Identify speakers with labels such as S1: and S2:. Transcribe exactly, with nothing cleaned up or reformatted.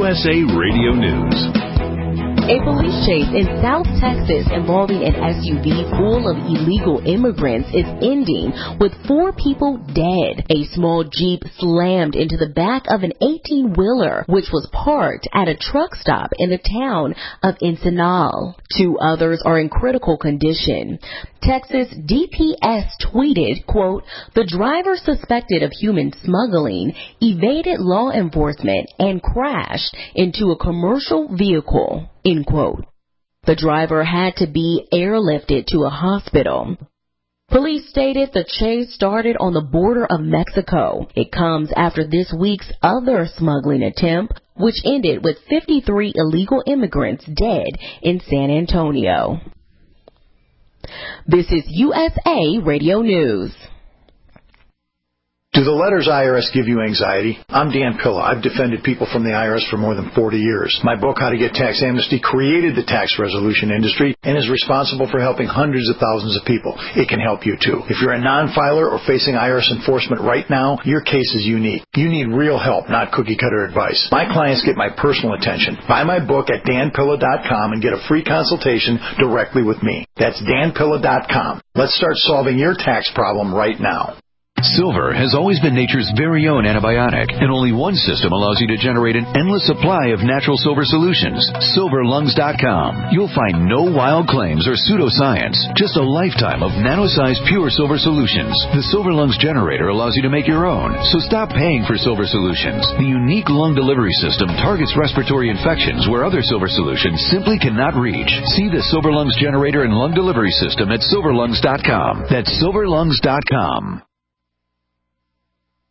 S1: S A Radio News.
S2: A police chase in South Texas involving an S U V full of illegal immigrants is ending with four people dead. A small Jeep slammed into the back of an eighteen-wheeler, which was parked at a truck stop in the town of Encinal. Two others are in critical condition. Texas D P S tweeted, quote, "The driver suspected of human smuggling evaded law enforcement and crashed into a commercial vehicle," end quote. The driver had to be airlifted to a hospital. Police stated the chase started on the border of Mexico. It comes after this week's other smuggling attempt, which ended with fifty-three illegal immigrants dead in San Antonio. This is U S A Radio News.
S3: Do the letters I R S give you anxiety? I'm Dan Pilla. I've defended people from the I R S for more than forty years. My book, How to Get Tax Amnesty, created the tax resolution industry and is responsible for helping hundreds of thousands of people. It can help you, too. If you're a non-filer or facing I R S enforcement right now, your case is unique. You need real help, not cookie-cutter advice. My clients get my personal attention. Buy my book at dan pilla dot com and get a free consultation directly with me. That's dan pilla dot com. Let's start solving your tax problem right now.
S4: Silver has always been nature's very own antibiotic, and only one system allows you to generate an endless supply of natural silver solutions. silver lungs dot com. You'll find no wild claims or pseudoscience, just a lifetime of nano-sized pure silver solutions. The Silver Lungs generator allows you to make your own, so stop paying for silver solutions. The unique lung delivery system targets respiratory infections where other silver solutions simply cannot reach. See the Silver Lungs generator and lung delivery system at silver lungs dot com. That's silver lungs dot com.